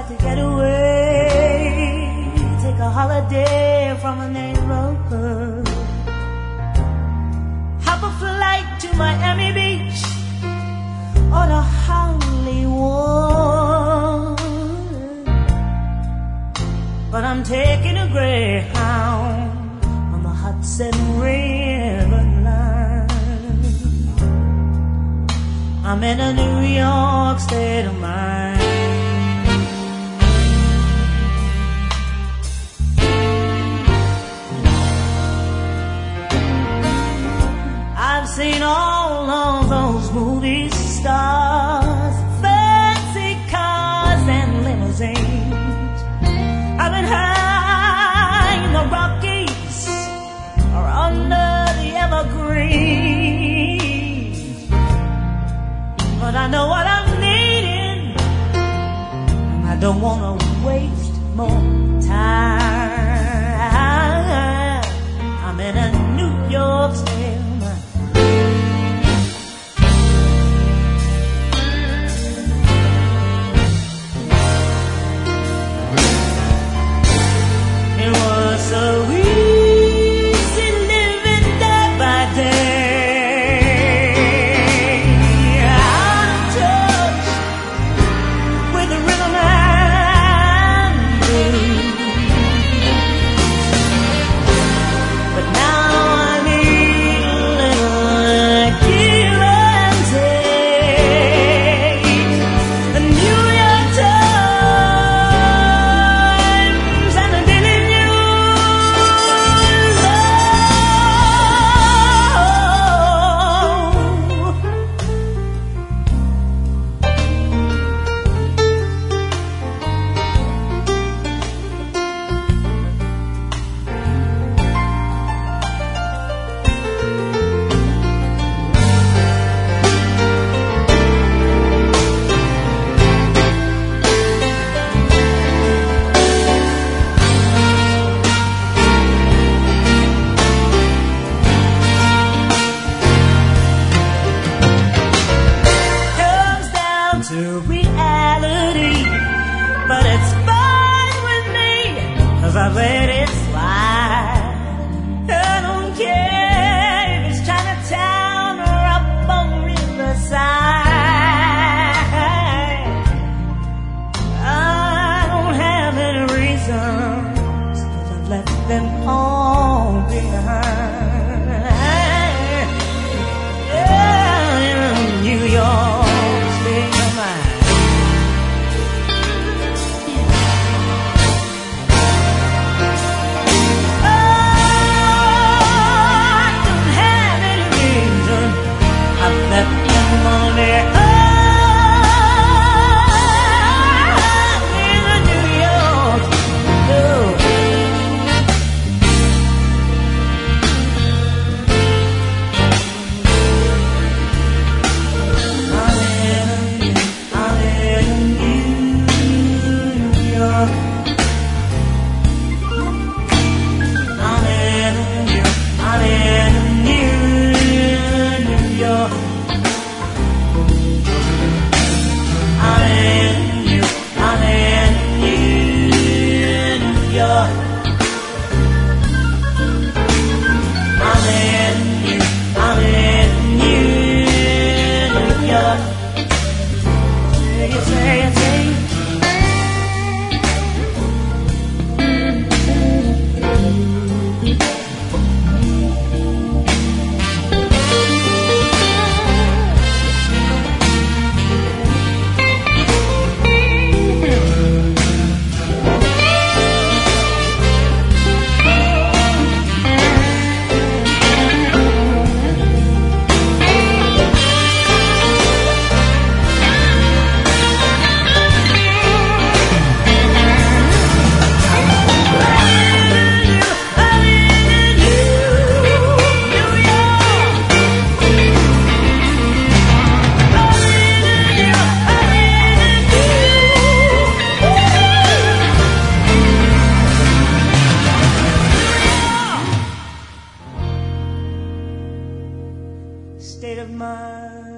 to get away, take a holiday from the neighborhood. Hop a flight to Miami Beach or to Hollywood. But I'm taking a Greyhound on the Hudson River line. I'm in a New York state of mind. I've seen all of those movie stars, fancy cars and limousines. I've been high in the Rockies or under the Evergreens. But I know what I'm needing, and I don't want to waste more time. I'm in a New York state. So easy living day by day, out of touch with the rhythm and blues. But now I need a little give and take. The New York Times and the Daily News. To reality, but it's fine with me, 'cause I let it slide. I don't care if it's Chinatown or up on Riverside. I don't have any reasons, 'cause I've left them all behind. Yeah, in New York. State of mind.